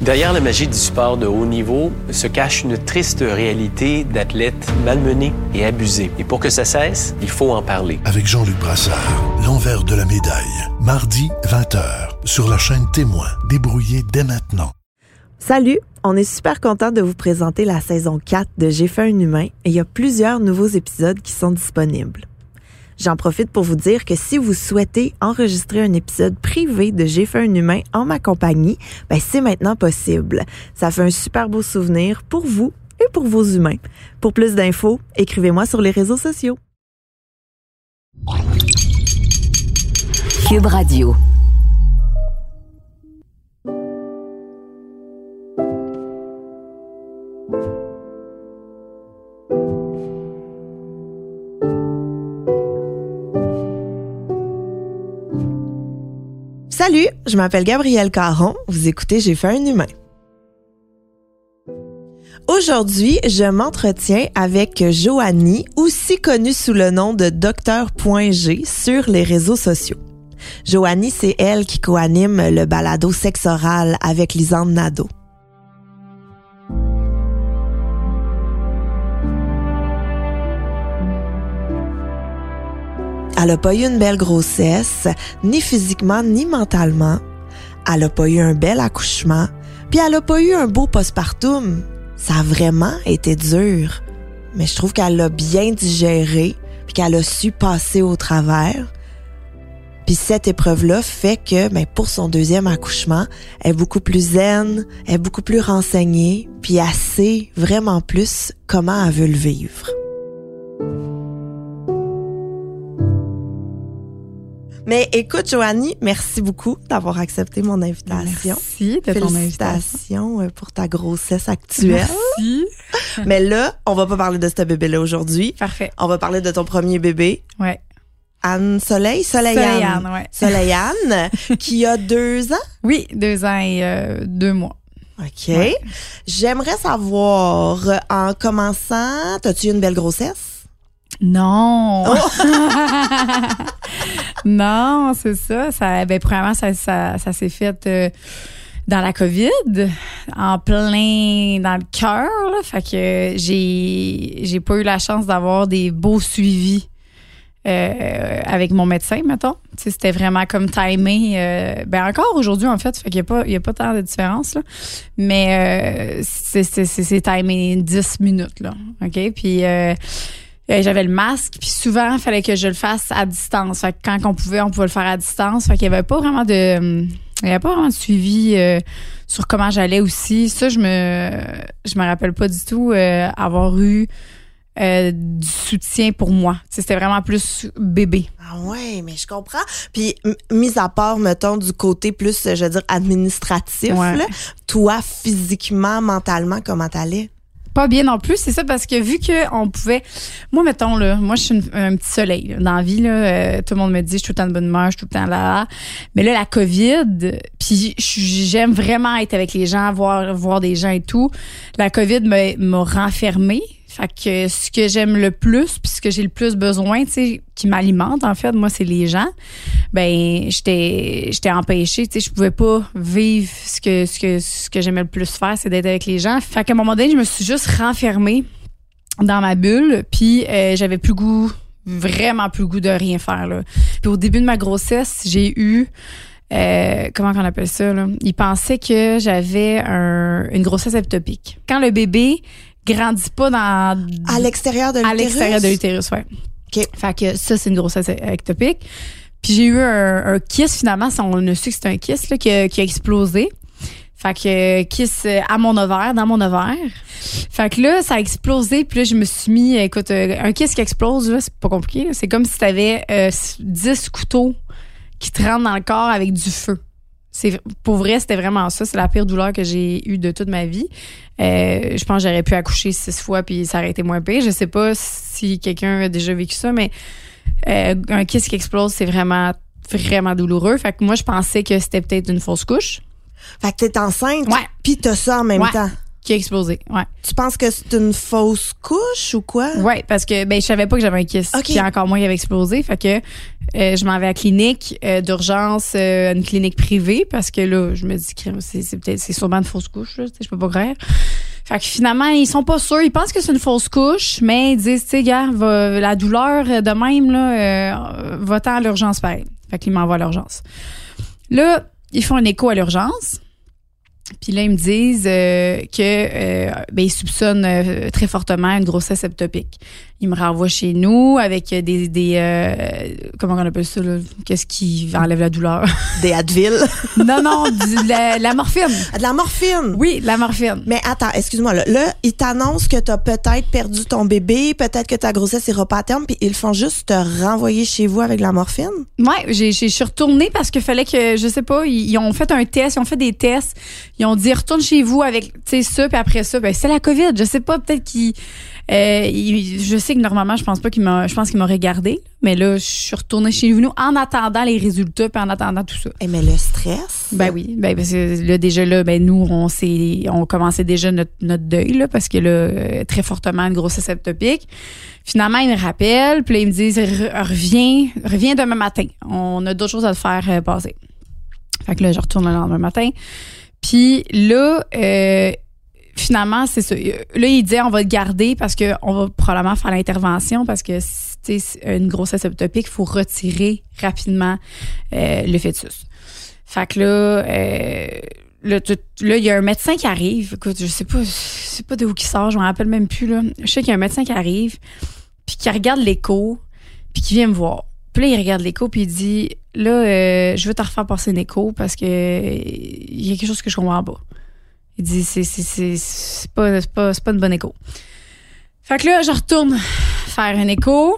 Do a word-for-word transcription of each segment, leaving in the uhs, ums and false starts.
Derrière la magie du sport de haut niveau se cache une triste réalité d'athlètes malmenés et abusés. Et pour que ça cesse, il faut en parler. Avec Jean-Luc Brassard, l'envers de la médaille. Mardi, vingt heures, sur la chaîne Témoin. Débrouillez dès maintenant. Salut, on est super content de vous présenter la saison quatre de J'ai fait un humain et il y a plusieurs nouveaux épisodes qui sont disponibles. J'en profite pour vous dire que si vous souhaitez enregistrer un épisode privé de J'ai fait un humain en ma compagnie, ben c'est maintenant possible. Ça fait un super beau souvenir pour vous et pour vos humains. Pour plus d'infos, écrivez-moi sur les réseaux sociaux. Cube Radio. Salut, je m'appelle Gabrielle Caron. Vous écoutez J'ai fait un humain. Aujourd'hui, je m'entretiens avec Joanie, aussi connue sous le nom de Docteur.G sur les réseaux sociaux. Joanie, c'est elle qui co-anime le balado Sexe oral avec Lisande Nadeau. Elle n'a pas eu une belle grossesse, ni physiquement, ni mentalement. Elle n'a pas eu un bel accouchement, puis elle n'a pas eu un beau postpartum. Ça a vraiment été dur. Mais je trouve qu'elle l'a bien digéré, puis qu'elle a su passer au travers. Puis cette épreuve-là fait que, ben, pour son deuxième accouchement, elle est beaucoup plus zen, elle est beaucoup plus renseignée, puis elle sait vraiment plus comment elle veut le vivre. Mais écoute, Joanie, merci beaucoup d'avoir accepté mon invitation. Merci de ton invitation. Félicitations pour ta grossesse actuelle. Merci. Mais là, on va pas parler de ce bébé-là aujourd'hui. Parfait. On va parler de ton premier bébé. Ouais. Anne Soleil, Soleil-Anne. Soleil-Anne, ouais. Soleil-Anne, qui a deux ans. Oui, deux ans et euh, deux mois. OK. Ouais. J'aimerais savoir, en commençant, as-tu eu une belle grossesse? Non. Oh. Non, c'est ça. ça ben, premièrement, ça, ça, ça s'est fait euh, dans la COVID, en plein dans le cœur. Là. Fait que j'ai, j'ai pas eu la chance d'avoir des beaux suivis euh, avec mon médecin, mettons. Tu sais, c'était vraiment comme timé. Euh, ben encore aujourd'hui, en fait. Fait qu'il y a pas, il y a pas tant de différence, là. Mais euh, c'est, c'est, c'est, c'est timé dix minutes, là. OK? Puis... Euh, j'avais le masque, puis souvent, il fallait que je le fasse à distance. Fait que quand on pouvait, on pouvait le faire à distance. Fait qu'il y avait pas vraiment de... Il y avait pas vraiment de suivi euh, sur comment j'allais aussi. Ça, je me je me rappelle pas du tout euh, avoir eu euh, du soutien pour moi. T'sais, c'était vraiment plus bébé. Ah ouais, mais je comprends. Puis, m- mis à part, mettons, du côté plus, je veux dire, administratif, Ouais. là, toi, physiquement, mentalement, comment t'allais? Pas bien non plus, c'est ça, parce que vu qu'on pouvait... Moi, mettons, là, moi, je suis une- un petit soleil. Là, dans la vie, là, euh, tout le monde me dit, je suis tout le temps de bonne humeur, je suis tout le temps là. Mais là, la COVID, puis j'aime vraiment être avec les gens, voir, voir des gens et tout. La COVID m'a, m'a renfermée. Fait que ce que j'aime le plus, puis ce que j'ai le plus besoin, tu sais, qui m'alimente, en fait, moi, c'est les gens. Ben, j'étais, j'étais empêchée, tu sais, je pouvais pas vivre ce que, ce que, ce que j'aimais le plus faire, c'est d'être avec les gens. Fait qu'à un moment donné, je me suis juste renfermée dans ma bulle, puis euh, j'avais plus goût, vraiment plus goût de rien faire, là. Puis au début de ma grossesse, j'ai eu... Euh, comment on appelle ça, là? Ils pensaient que j'avais un, une grossesse ectopique. Quand le bébé grandit pas dans... À l'extérieur de l'utérus? À l'extérieur de l'utérus, ouais. OK. Fait que ça, c'est une grossesse ectopique. Puis j'ai eu un, un kiss, finalement, on a su que c'était un kiss, là, qui a, qui a explosé. Fait que kiss à mon ovaire, dans mon ovaire. Fait que là, ça a explosé. Puis là, je me suis mis... Écoute, un kiss qui explose, là, c'est pas compliqué. Là. C'est comme si t'avais euh, dix couteaux qui te rentrent dans le corps avec du feu. C'est, pour vrai, c'était vraiment ça. C'est la pire douleur que j'ai eue de toute ma vie. Euh, je pense que j'aurais pu accoucher six fois puis ça aurait été moins pire. Je sais pas si quelqu'un a déjà vécu ça, mais euh, un kiss qui explose, c'est vraiment, vraiment douloureux. Fait que moi, je pensais que c'était peut-être une fausse couche. Fait que t'es enceinte, Ouais. puis t'as ça en même Ouais. temps. Qui a explosé, ouais. Tu penses que c'est une fausse couche ou quoi? Ouais, parce que ben je savais pas que j'avais un kyste. Okay. Puis encore moins qu'il avait explosé. Fait que euh, je m'en vais à la clinique euh, d'urgence, euh, une clinique privée, parce que là, je me dis que c'est, c'est peut-être c'est sûrement une fausse couche, là, je peux pas croire. Fait que finalement, ils sont pas sûrs. Ils pensent que c'est une fausse couche, mais ils disent, tu sais, gars, va, la douleur de même, là, euh, va-t'en à l'urgence pareil. Fait qu'ils m'envoient à l'urgence. Là, ils font un écho à l'urgence. Puis là, ils me disent euh, que euh, ben, ils soupçonnent euh, très fortement une grossesse ectopique. Ils me renvoient chez nous avec des... des euh, comment on appelle ça, là? Qu'est-ce qui enlève la douleur? Des Advil. non, non, du, la, la morphine. De la morphine. Oui, la morphine. Mais attends, excuse-moi. Là, là ils t'annoncent que t'as peut-être perdu ton bébé, peut-être que ta grossesse ira pas à terme, puis ils font juste te renvoyer chez vous avec la morphine? Ouais, j'ai, j'ai, je suis retournée parce qu'il fallait que, je sais pas, ils, ils ont fait un test, ils ont fait des tests, ils ont dit retourne chez vous avec, tu sais, ça, puis après ça, ben c'est la COVID. Je sais pas, peut-être qu'ils... Euh, il, je sais que normalement, je pense pas qu'il m'a, je pense qu'il m'aurait gardé, mais là, je suis retournée chez nous en attendant les résultats puis en attendant tout ça. Et mais le stress? Ben oui, ben parce que là déjà là, ben nous on s'est, on commençait déjà notre, notre deuil là parce que là très fortement une grossesse ectopique. Finalement, ils me rappellent, puis là, ils me disent reviens, reviens demain matin. On a d'autres choses à te faire euh, passer. Fait que là, je retourne le lendemain matin. Puis là. Euh, Finalement, c'est ça. Là, il disait on va le garder parce que on va probablement faire l'intervention parce que tu sais une grossesse ectopique, il faut retirer rapidement euh, le fœtus. Fait que là, euh, là, là, il y a un médecin qui arrive. Écoute, je sais pas, je sais pas de où qui sort, je m'en rappelle même plus là. Je sais qu'il y a un médecin qui arrive, puis qui regarde l'écho, puis qui vient me voir. Puis là, il regarde l'écho, puis il dit là, euh, je veux te refaire passer une écho parce que il y a quelque chose que je comprends pas. Il dit, c'est, c'est, c'est, c'est, pas, c'est, pas, c'est pas une bonne écho. Fait que là, je retourne faire un écho.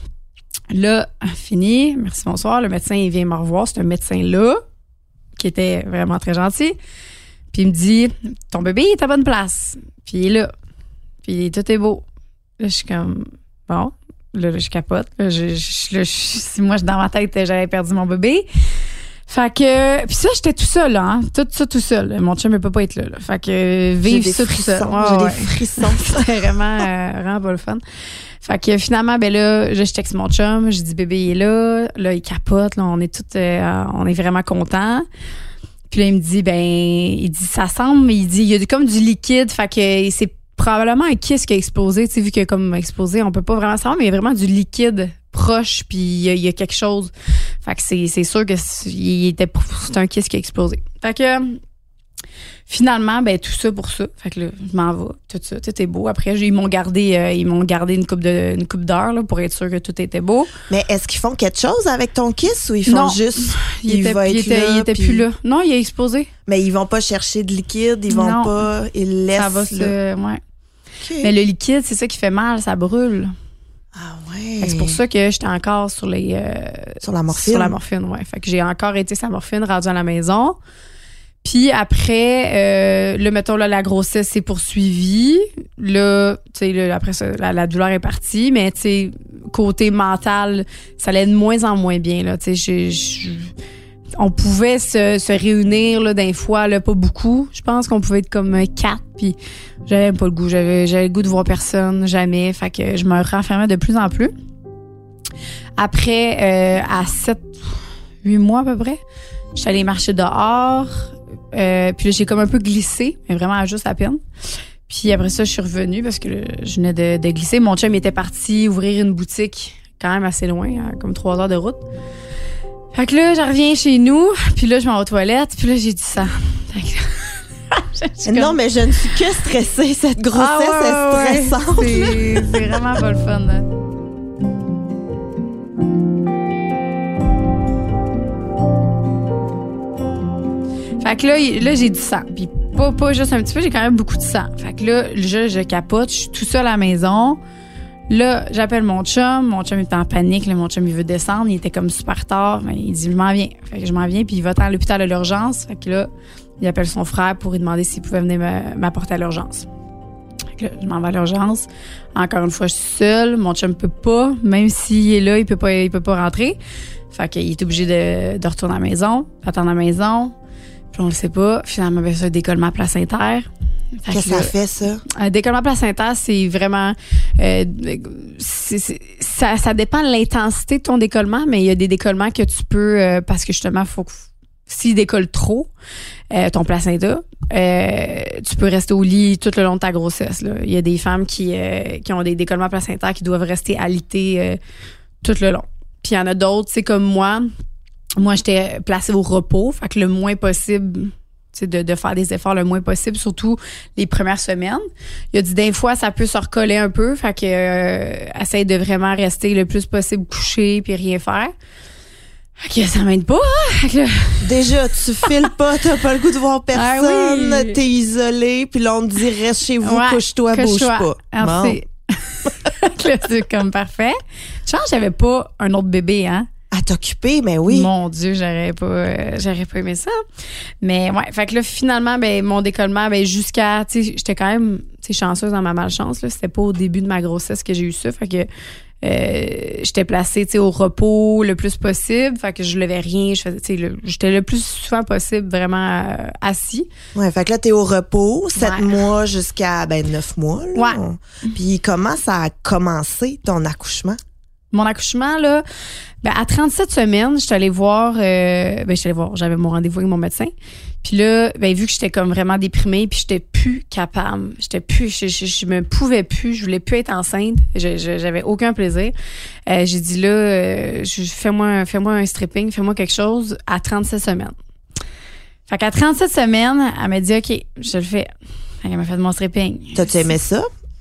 Là, fini. Merci, bonsoir. Le médecin, il vient me revoir. C'est un médecin-là, qui était vraiment très gentil. Puis il me dit, ton bébé est à bonne place. Puis il est là. Puis tout est beau. Là, je suis comme, bon. Là, là je capote. Là, je, je, là, je, si moi, dans ma tête, j'avais perdu mon bébé. Fait que, puis ça, j'étais tout seul, là, hein. Tout ça, tout seul. Mon chum, il peut pas être là, là. Fait que, vivre ça tout seul. Ouais, j'ai ouais. des frissons. C'était vraiment, euh, vraiment pas le fun. Fait que, finalement, ben là, je texte mon chum. Je dis, bébé, il est là. Là, il capote. Là, on est tout, euh, on est vraiment contents. Puis là, il me dit, ben, il dit, ça semble, il dit, il y a comme du liquide. Fait que, c'est probablement un kyste qui a explosé. Tu sais, vu que comme explosé, on peut pas vraiment savoir, mais il y a vraiment du liquide proche, puis il y, y a quelque chose. Fait que c'est, c'est sûr que c'est, il était, c'est un kyste qui a explosé. Fait que finalement, ben tout ça pour ça. Fait que là, je m'en vais, tout ça, tout est beau. Après, ils m'ont gardé, euh, ils m'ont gardé une coupe de, une coupe d'heure là, pour être sûr que tout était beau. Mais est-ce qu'ils font quelque chose avec ton kyste ou ils font non, juste il, il était, va il être était, là, il était puis... plus là. Non, il a explosé. Mais ils vont pas chercher de liquide, ils vont non. pas, ils laissent. Ça va là. se, ouais. Okay. Mais le liquide, c'est ça qui fait mal, ça brûle. Ah ouais. Fait que c'est pour ça que j'étais encore sur les euh, sur la morphine. Sur la morphine, ouais. Fait que j'ai encore été sa morphine rendue à la maison. Puis après, euh, là, mettons, là, la grossesse s'est poursuivie. Là, tu sais, là, après ça, la, la douleur est partie. Mais, tu sais, côté mental, ça allait de moins en moins bien, là. Tu sais, on pouvait se, se réunir, là, d'un fois, là, pas beaucoup. Je pense qu'on pouvait être comme quatre. Puis j'avais pas le goût. J'avais, j'avais le goût de voir personne, jamais. Fait que je me renfermais de plus en plus. Après, euh, à sept, huit mois à peu près, j'étais allée marcher dehors. Euh, puis là, j'ai comme un peu glissé, mais vraiment juste à peine. Puis après ça, je suis revenue parce que là, je venais de, de glisser. Mon chum était parti ouvrir une boutique quand même assez loin, hein, comme trois heures de route. Fait que là, je reviens chez nous, puis là, je m'en vais aux toilettes, puis là, j'ai du sang. Fait que Comme... Non, mais je ne suis que stressée. Cette grossesse ah ouais, est stressante. Ouais. C'est, c'est vraiment pas le fun. Là. Fait que là, là j'ai du sang. Puis pas, pas juste un petit peu, j'ai quand même beaucoup de sang. Fait que là, je, je capote, je suis tout seul à la maison. Là, j'appelle mon chum. Mon chum était en panique. Là, mon chum, il veut descendre. Il était comme super tard. Mais il dit, je m'en viens. Fait que je m'en viens, puis il va à l'hôpital de l'urgence. Fait que là, il appelle son frère pour lui demander s'il pouvait venir m'apporter à l'urgence. Fait que là, je m'en vais à l'urgence. Encore une fois, je suis seule. Mon chum peut pas. Même s'il est là, il peut pas, il peut pas rentrer. Fait qu'il est obligé de, de retourner à la maison, attendre à la maison. Puis on le sait pas. Finalement, ben ça, décollement placentaire. Qu'est-ce que ça fait, ça? Un décollement placentaire, c'est vraiment... Euh, c'est, c'est, ça, ça dépend de l'intensité de ton décollement, mais il y a des décollements que tu peux... Euh, parce que justement, faut que s'il décolle trop, euh, ton placenta, euh, tu peux rester au lit tout le long de ta grossesse. Là. Il y a des femmes qui, euh, qui ont des décollements placentaires qui doivent rester alitées euh, tout le long. Puis il y en a d'autres, c'est comme moi. Moi, j'étais placée au repos, fait que le moins possible... De, de faire des efforts le moins possible, surtout les premières semaines. Il a dit des fois, ça peut se recoller un peu, fait que euh, essaye de vraiment rester le plus possible couché puis rien faire. Fait que ça m'aide pas, hein? Que... Déjà, tu files pas, t'as pas le goût de voir personne, ah oui. T'es isolé, puis là, on te dit reste chez vous, ouais, couche-toi, bouge pas. Merci. Bon. Là, c'est comme parfait. Je pense que j'avais pas un autre bébé, hein? À t'occuper, mais oui. Mon Dieu, j'aurais pas, euh, j'aurais pas aimé ça. Mais ouais, fait que là, finalement, ben, mon décollement, ben, jusqu'à, tu sais, j'étais quand même, tu sais, chanceuse dans ma malchance, là. C'était pas au début de ma grossesse que j'ai eu ça. Fait que, euh, j'étais placée, tu sais, au repos le plus possible. Fait que je levais rien. Je faisais, tu sais, le, j'étais le plus souvent possible vraiment euh, assis. Ouais, fait que là, t'es au repos, sept ouais. mois jusqu'à, ben, neuf mois, là. Ouais. Puis comment ça a commencé, ton accouchement? Mon accouchement, là, ben, à trente-sept semaines, je suis allée voir, euh, ben, je suis allée voir, j'avais mon rendez-vous avec mon médecin. Puis là, ben, vu que j'étais comme vraiment déprimée, puis j'étais plus capable, j'étais plus, je, je, je me pouvais plus, je voulais plus être enceinte, je, je, j'avais aucun plaisir. Euh, j'ai dit là, euh, je, fais-moi, fais-moi un stripping, fais-moi quelque chose à trente-sept semaines. Fait qu'à trente-sept semaines, elle m'a dit, OK, je le fais. Fait qu'elle m'a fait mon stripping. T'as-tu aimé ça?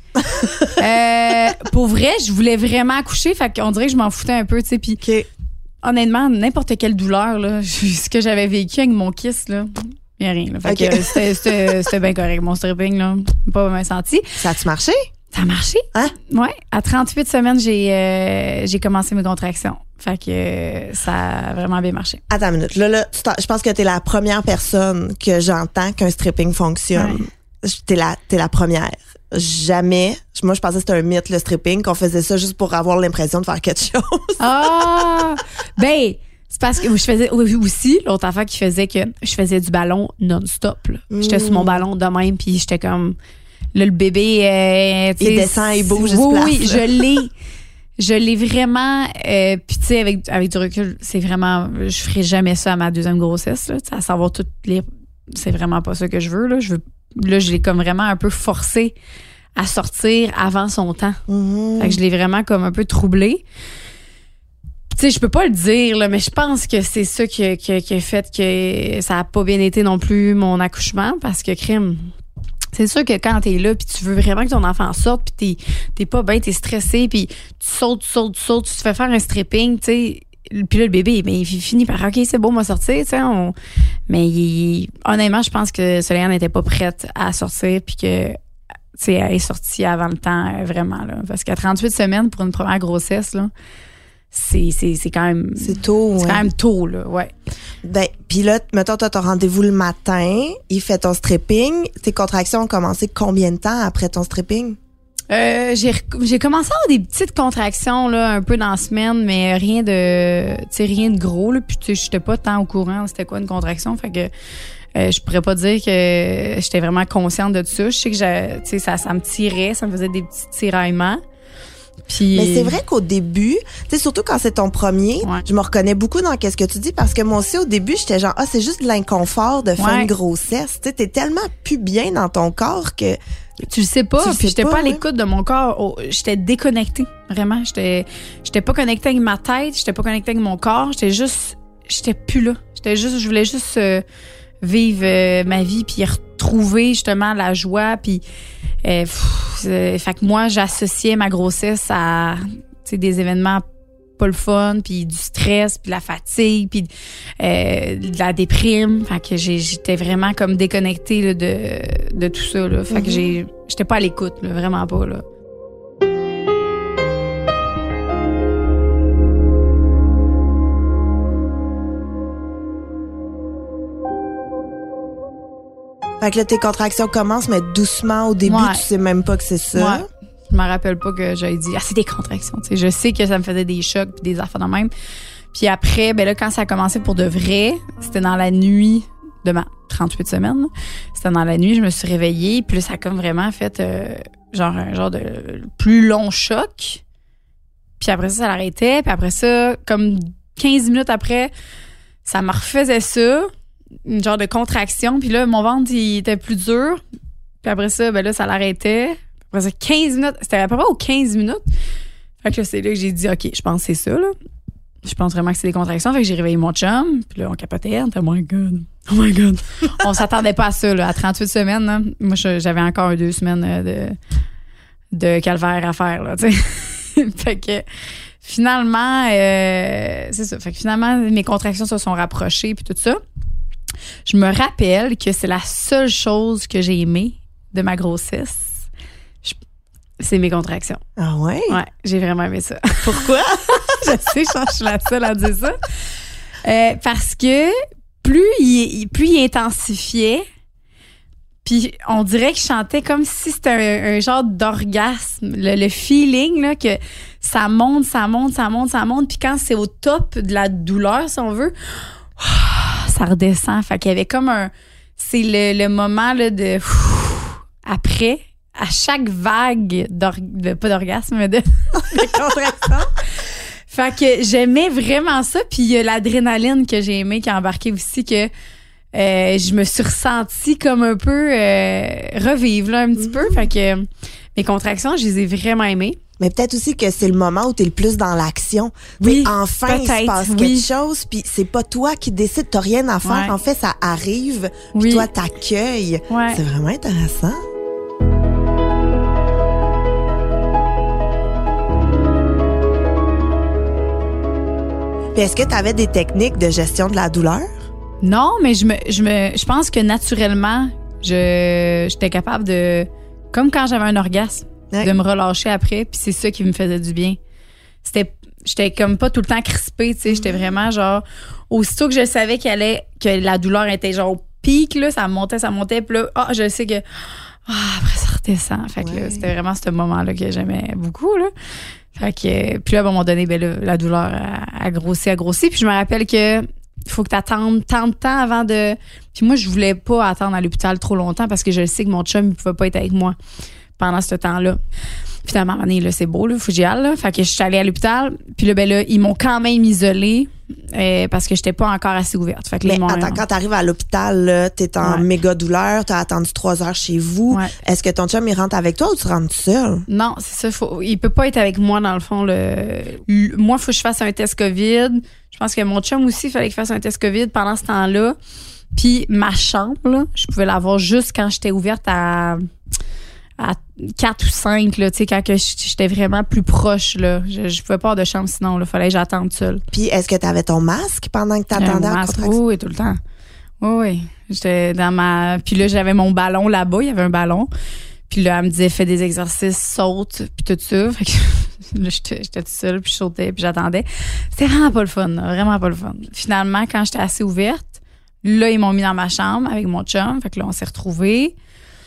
euh, pour vrai, je voulais vraiment accoucher, fait qu'on dirait que je m'en foutais un peu, tu sais, puis okay. Honnêtement, n'importe quelle douleur, là, ce que j'avais vécu avec mon kiss, là, il n'y a rien, là. Fait okay. que c'était, c'était, c'était bien correct, mon stripping, là, pas bien senti. Ça a-tu marché? Ça a marché. Hein? Ouais. À trente-huit semaines, j'ai, euh, j'ai commencé mes contractions. Fait que euh, ça a vraiment bien marché. Attends une minute. Là, là, je pense que t'es la première personne que j'entends qu'un stripping fonctionne. Ouais. T'es la, t'es la première. Jamais. Moi, je pensais que c'était un mythe, le stripping, qu'on faisait ça juste pour avoir l'impression de faire quelque chose. Ah! Ben, c'est parce que je faisais aussi, l'autre affaire qui faisait que je faisais du ballon non-stop. Là. Mmh. J'étais sur mon ballon de même, puis j'étais comme... Là, le bébé... Euh, il descend, il bouge, il se oui, place. Oui, je l'ai. Je l'ai vraiment... Euh, puis tu sais, avec, avec du recul, c'est vraiment... Je ferais jamais ça à ma deuxième grossesse. Là, à savoir toutes les... C'est vraiment pas ça que je veux. Là, je veux Là, je l'ai comme vraiment un peu forcé à sortir avant son temps. Mm-hmm. Fait que je l'ai vraiment comme un peu troublé. Tu sais, je peux pas le dire, là, mais je pense que c'est ça qui a, qui a, qui a fait que ça a pas bien été non plus mon accouchement, parce que crime, c'est sûr que quand t'es là puis tu veux vraiment que ton enfant sorte puis t'es, t'es pas bien, t'es stressé puis tu sautes, tu sautes, tu sautes, tu te fais faire un stripping, tu sais. Puis là, le bébé, ben, il finit par « OK, c'est bon, on va sortir. » Tu sais, on... Mais il... honnêtement, je pense que Soleil n'était pas prête à sortir puis que, tu sais, elle est sortie avant le temps, vraiment. Là. Parce qu'à trente-huit semaines, pour une première grossesse, là, c'est, c'est, c'est quand même... C'est tôt, C'est ouais. quand même tôt, là, ouais. Ben, puis là, mettons, toi, t'as rendez-vous le matin, il fait ton stripping. Tes contractions ont commencé combien de temps après ton stripping? Euh, j'ai, j'ai commencé à avoir des petites contractions là, un peu dans la semaine, mais rien de, tu sais, rien de gros là. Puis tu sais, j'étais pas tant au courant c'était quoi une contraction, fait que euh, je pourrais pas dire que j'étais vraiment consciente de tout ça. Je sais que j'ai, tu sais, ça, ça me tirait, ça me faisait des petits tiraillements. Puis... Mais c'est vrai qu'au début, tu sais, surtout quand c'est ton premier, ouais. je me reconnais beaucoup dans qu'est-ce que tu dis, parce que moi aussi au début, j'étais genre ah c'est juste de l'inconfort de faire ouais. une grossesse. Tu sais, t'es tellement plus bien dans ton corps que tu le sais pas, tu le puis sais j'étais pas, pas à ouais. l'écoute de mon corps. Oh, j'étais déconnectée, vraiment. J'étais, j'étais pas connectée avec ma tête, j'étais pas connectée avec mon corps. J'étais juste, j'étais plus là. J'étais juste, je voulais juste euh, vivre euh, ma vie puis retrouver justement la joie. Puis, euh, pff, euh, fait que moi, j'associais ma grossesse à, tu sais, des événements pas le fun, puis du stress, puis de la fatigue, puis euh, de la déprime. Fait que j'ai, j'étais vraiment comme déconnectée là, de, de tout ça. Là. Fait mm-hmm. que j'ai, j'étais pas à l'écoute, là, vraiment pas. Là. Fait que là, tes contractions commencent, mais doucement au début, ouais. tu sais même pas que c'est ça. Ouais. Je me rappelle pas que j'avais dit « Ah, c'est des contractions. » Tu sais, je sais que ça me faisait des chocs puis des affaires de même. Puis après, ben là, quand ça a commencé pour de vrai, c'était dans la nuit de ma trente-huit semaines. Là. C'était dans la nuit, je me suis réveillée, puis là, ça a comme vraiment fait euh, genre un genre de plus long choc. Puis après ça, ça l'arrêtait. Puis après ça, comme quinze minutes après, ça me refaisait ça, une genre de contraction. Puis là, mon ventre, il était plus dur. Puis après ça, ben là, ça l'arrêtait. Après ça, quinze minutes. C'était à peu près aux quinze minutes. Fait que là, c'est là que j'ai dit, OK, je pense que c'est ça, là. Je pense vraiment que c'est des contractions. Fait que j'ai réveillé mon chum. Puis là, on capotait. On était, oh my God. Oh my God. On s'attendait pas à ça, là. À trente-huit semaines, là. Moi, j'avais encore deux semaines de, de calvaire à faire, là, tu sais. Fait que finalement, euh, c'est ça. Fait que finalement, mes contractions se sont rapprochées puis tout ça. Je me rappelle que c'est la seule chose que j'ai aimée de ma grossesse. Je, c'est mes contractions. Ah ouais? Ouais, j'ai vraiment aimé ça. Pourquoi? Je sais, je suis la seule à dire ça. Euh, parce que plus il, plus il intensifiait, puis on dirait que je chantais comme si c'était un, un genre d'orgasme. Le, le feeling, là, que ça monte, ça monte, ça monte, ça monte. Puis quand c'est au top de la douleur, si on veut, ça redescend. Fait qu'il y avait comme un... C'est le, le moment là, de... Après, à chaque vague, de, pas d'orgasme, mais de, de contraction. Fait que j'aimais vraiment ça. Puis il y a l'adrénaline que j'ai aimé qui a embarqué aussi, que... Euh, je me suis ressentie comme un peu euh, revivre là, un petit mm-hmm. peu. Fait que euh, mes contractions, je les ai vraiment aimées. Mais peut-être aussi que c'est le moment où t'es le plus dans l'action. Oui, enfin, il se passe oui. quelque chose, puis c'est pas toi qui décides, t'as rien à faire. Ouais. En fait, ça arrive, puis oui. toi, t'accueilles. Ouais. C'est vraiment intéressant. Puis est-ce que t'avais des techniques de gestion de la douleur? Non, mais je me, je me, je pense que naturellement, je, j'étais capable de, comme quand j'avais un orgasme, ouais. de me relâcher après, puis c'est ça qui me faisait du bien. C'était, j'étais comme pas tout le temps crispée, tu sais, mm-hmm. j'étais vraiment genre, aussitôt que je savais qu'elle allait, que la douleur était genre au pic, là, ça montait, ça montait, puis là, ah, je sais que, ah, après ça redescend. Fait que ouais. là, c'était vraiment ce moment-là que j'aimais beaucoup, là. Fait que, puis là, à un moment donné, ben là, la douleur a, a grossi, a grossi, puis je me rappelle que, il faut que tu attendes tant de temps avant de... Puis moi, je voulais pas attendre à l'hôpital trop longtemps parce que je sais que mon chum, il pouvait pas être avec moi pendant ce temps-là. Finalement, à un moment donné, là, c'est beau, là, faut que j'y aille, là. Fait que je suis allée à l'hôpital. Puis là, ben là, ils m'ont quand même isolée euh, parce que j'étais pas encore assez ouverte. Fait que mais là, attends, quand t'arrives à l'hôpital, là, t'es en ouais. méga douleur, t'as attendu trois heures chez vous. Ouais. Est-ce que ton chum, il rentre avec toi ou tu rentres seul? Non, c'est ça. Faut, il peut pas être avec moi, dans le fond. Le, le, moi, il faut que je fasse un test COVID. Je pense que mon chum aussi, il fallait qu'il fasse un test COVID pendant ce temps-là. Puis ma chambre, là, je pouvais l'avoir juste quand j'étais ouverte à... à quatre ou cinq, là, tu sais, quand que j'étais vraiment plus proche, là. Je, je pouvais pas avoir de chambre sinon, là. Fallait que j'attende seule. Puis, est-ce que t'avais ton masque pendant que t'attendais à la contraction? Oui, oui, tout le temps. Oui, oui. J'étais dans ma... Puis là, j'avais mon ballon là-bas. Il y avait un ballon. Puis là, elle me disait, fais des exercices, saute, puis tout ça. Fait que là, j'étais, j'étais toute seule, puis je sautais, puis j'attendais. C'était vraiment pas le fun, là. Vraiment pas le fun. Finalement, quand j'étais assez ouverte, là, ils m'ont mis dans ma chambre avec mon chum. Fait que là, on s'est retrouvés.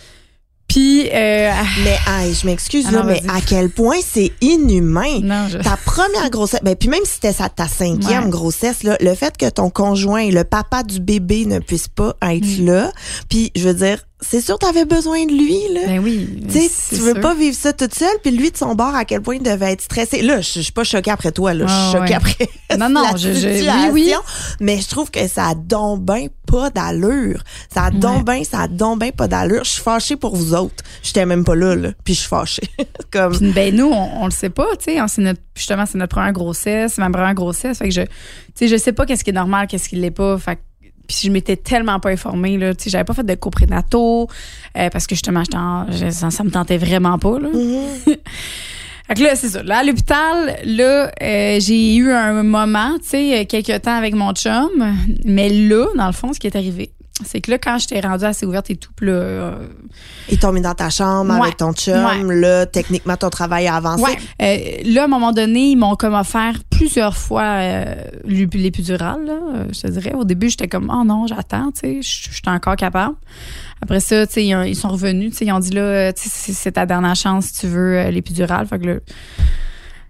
Puis, euh, mais hey, je m'excuse ah non, là, mais à quel point c'est inhumain. Non, je... Ta première grossesse, ben puis même si c'était ta, ta cinquième ouais. grossesse là, le fait que ton conjoint, le papa du bébé, ne puisse pas être mm. là, puis je veux dire, c'est sûr t'avais besoin de lui là. Ben oui. Tu sais, tu veux sûr. Pas vivre ça toute seule, puis lui de son bord à quel point il devait être stressé. Là, je suis pas choquée après toi là, je suis oh, choquée ouais. après. Non non, la je, situation, je oui oui. Mais je trouve que ça a donc ben pas d'allure. Ça a donc ben, ça a donc ben pas d'allure. Je suis fâchée pour vous autres. J'étais même pas là là, puis je suis fâchée. Comme puis, ben nous on, on le sait pas, tu sais, c'est notre justement c'est notre première grossesse, c'est ma première grossesse, fait que je tu sais je sais pas qu'est-ce qui est normal, qu'est-ce qui l'est pas, fait puis je m'étais tellement pas informée là, tu sais, j'avais pas fait de coprénataux euh, parce que justement j'étais en, je, ça, ça me tentait vraiment pas là. Mm-hmm. Fait que là, c'est ça. Là, à l'hôpital, là, euh, j'ai eu un moment, tu sais, quelques temps avec mon chum. Mais là, dans le fond, ce qui est arrivé, c'est que là, quand j'étais rendue assez ouverte et tout, pis là... Euh, ils t'ont mis dans ta chambre ouais, avec ton chum. Ouais. Là, techniquement, ton travail a avancé. Ouais. Euh, là, à un moment donné, ils m'ont comme offert plusieurs fois euh, l'épidurale, là, je te dirais. Au début, j'étais comme, oh non, j'attends, tu sais, j'étais encore capable. Après ça, tu sais, ils sont revenus, tu sais, ils ont dit là, tu sais, c'est ta dernière chance si tu veux euh, l'épidurale. Fait que là,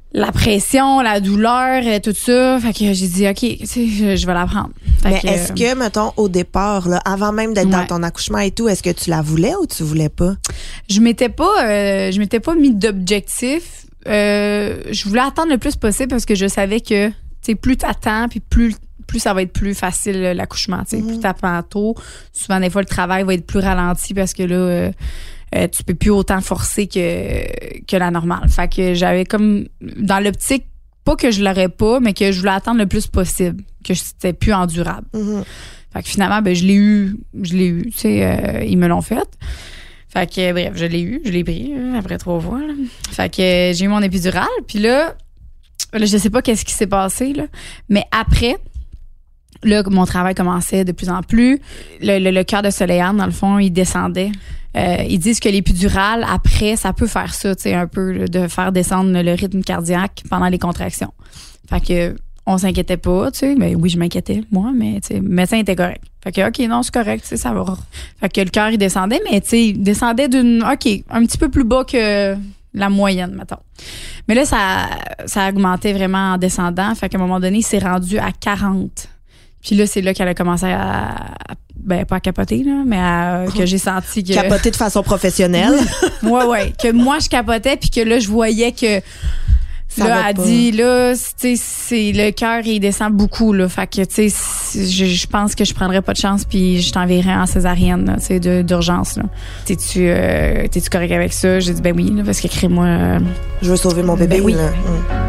la pression, la douleur, tout ça. Fait que j'ai dit, OK, tu sais, je, je vais la prendre. Fait Mais que, est-ce que, mettons, au départ, là, avant même d'être ouais. dans ton accouchement et tout, est-ce que tu la voulais ou tu voulais pas? Je m'étais pas, euh, je m'étais pas mis d'objectif. Euh, je voulais attendre le plus possible parce que je savais que, tu sais, plus t'attends, puis plus plus ça va être plus facile l'accouchement. Tu sais, mm-hmm. plus t'attends tôt, souvent des fois le travail va être plus ralenti parce que là. Euh, Euh, tu peux plus autant forcer que que la normale. Fait que j'avais comme dans l'optique, pas que je l'aurais pas, mais que je voulais attendre le plus possible, que c'était plus endurable. Mm-hmm. Fait que finalement, ben je l'ai eu, je l'ai eu, tu sais, euh, ils me l'ont fait. Fait que bref, je l'ai eu, je l'ai pris euh, après trois fois. Là. Fait que euh, j'ai eu mon épidural, puis là, là, je sais pas qu'est-ce qui s'est passé là, mais après. Là, mon travail commençait de plus en plus. Le, le, le cœur de Soleilane, dans le fond, il descendait. Euh, ils disent que l'épidural, après, ça peut faire ça, tu sais, un peu, là, de faire descendre le rythme cardiaque pendant les contractions. Fait que, on s'inquiétait pas, tu sais. Mais oui, je m'inquiétais, moi, mais, tu sais, le médecin était correct. Fait que, OK, non, c'est correct, tu sais, ça va. Fait que le cœur, il descendait, mais, tu sais, il descendait d'une, OK, un petit peu plus bas que la moyenne, mettons. Mais là, ça, ça augmentait vraiment en descendant. Fait qu'à un moment donné, il s'est rendu à quarante. Puis là, c'est là qu'elle a commencé à, à ben pas à capoter là, mais à, que j'ai senti que capoter de façon professionnelle. ouais ouais, que moi je capotais puis que là je voyais que ça là elle pas. dit là, tu sais c'est le cœur il descend beaucoup là, fait que tu sais je, je pense que je prendrais pas de chance puis je t'enverrais en césarienne, tu sais de d'urgence là. T'es-tu euh, t'es-tu correct avec ça? J'ai dit ben oui là, parce que crée-moi euh, je veux sauver mon bébé. Ben oui. Là. Mm.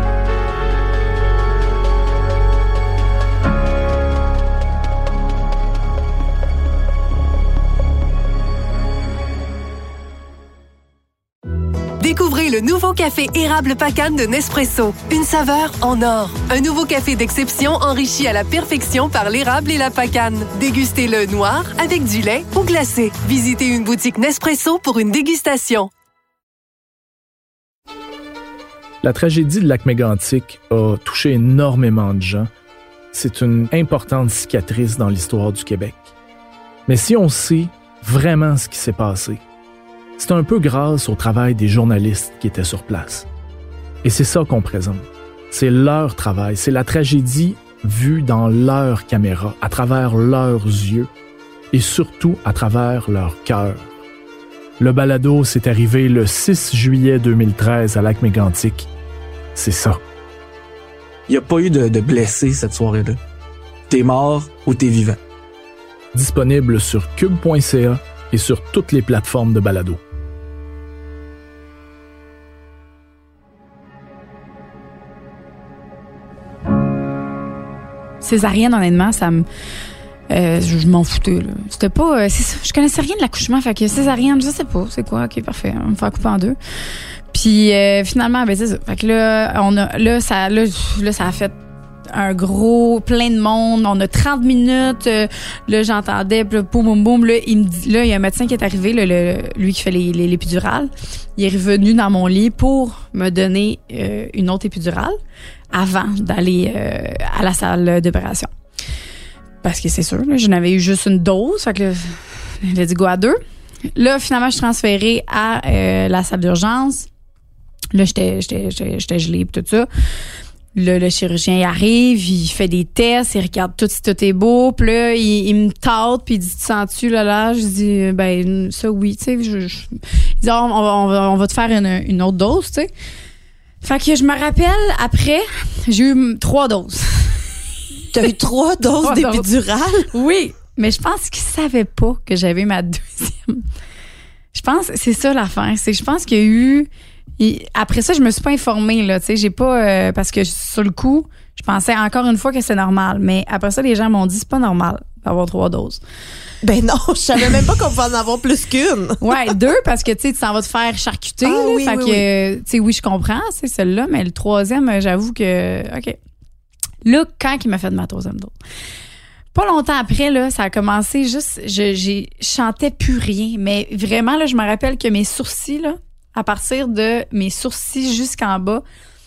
Découvrez le nouveau café érable Pacane de Nespresso. Une saveur en or. Un nouveau café d'exception enrichi à la perfection par l'érable et la pacane. Dégustez-le noir, avec du lait ou glacé. Visitez une boutique Nespresso pour une dégustation. La tragédie de Lac-Mégantic a touché énormément de gens. C'est une importante cicatrice dans l'histoire du Québec. Mais si on sait vraiment ce qui s'est passé, c'est un peu grâce au travail des journalistes qui étaient sur place. Et c'est ça qu'on présente. C'est leur travail, c'est la tragédie vue dans leur caméra, à travers leurs yeux et surtout à travers leur cœur. Le balado s'est arrivé le six juillet deux mille treize à Lac-Mégantic. C'est ça. Il n'y a pas eu de, de blessés cette soirée-là. T'es mort ou t'es vivant. Disponible sur cube point c a et sur toutes les plateformes de balado. Césarienne, honnêtement, ça me... Euh, je, je m'en foutais, là. C'était pas... Euh, c'est ça, je connaissais rien de l'accouchement, fait que césarienne, je sais pas, c'est quoi, ok, parfait, on va me faire couper en deux. Puis euh, finalement, ben c'est ça. Fait que là, on a, là, ça, là, là, ça a fait un gros, plein de monde. On a trente minutes. Euh, là, j'entendais, puis là, boum, boum, boum. Là, il me dit, là, il y a un médecin qui est arrivé, là, le, lui qui fait les, les, l'épidurale. Il est revenu dans mon lit pour me donner euh, une autre épidurale avant d'aller euh, à la salle d'opération. Parce que c'est sûr, là, je n'avais eu juste une dose. Fait que là, il a dit go à deux. Là, finalement, je suis transférée à euh, la salle d'urgence. Là, j'étais, j'étais, j'étais, j'étais gelée et tout ça. Là, le chirurgien, il arrive, il fait des tests, il regarde tout si tout est beau. Puis là, il, il me tâte, puis il dit, tu sens-tu, là, là? Je dis, ben, ça, oui, tu sais. Je, je... Il dit, oh, on, va, on, va, on va te faire une, une autre dose, tu sais. Fait que je me rappelle, après, j'ai eu trois doses. T'as eu trois doses trois d'épidurale? Doses. Oui, mais je pense qu'ils savaient pas que j'avais ma deuxième. Je pense, c'est ça l'affaire. C'est que je pense qu'il y a eu... Et après ça, je me suis pas informée, là, tu sais, j'ai pas, euh, parce que sur le coup, je pensais encore une fois que c'est normal. Mais après ça, les gens m'ont dit, c'est pas normal d'avoir trois doses. Ben non, je savais même pas qu'on pouvait en avoir plus qu'une. Ouais, deux, parce que, tu sais, tu s'en vas te faire charcuter, ah, là, oui, fait oui, que, tu sais, oui, je comprends, c'est celle-là, mais le troisième, j'avoue que, OK. Là, quand il m'a fait de ma troisième dose. Pas longtemps après, là, ça a commencé juste, je, j'ai, je chantais plus rien, mais vraiment, là, je me rappelle que mes sourcils, là, à partir de mes sourcils jusqu'en bas,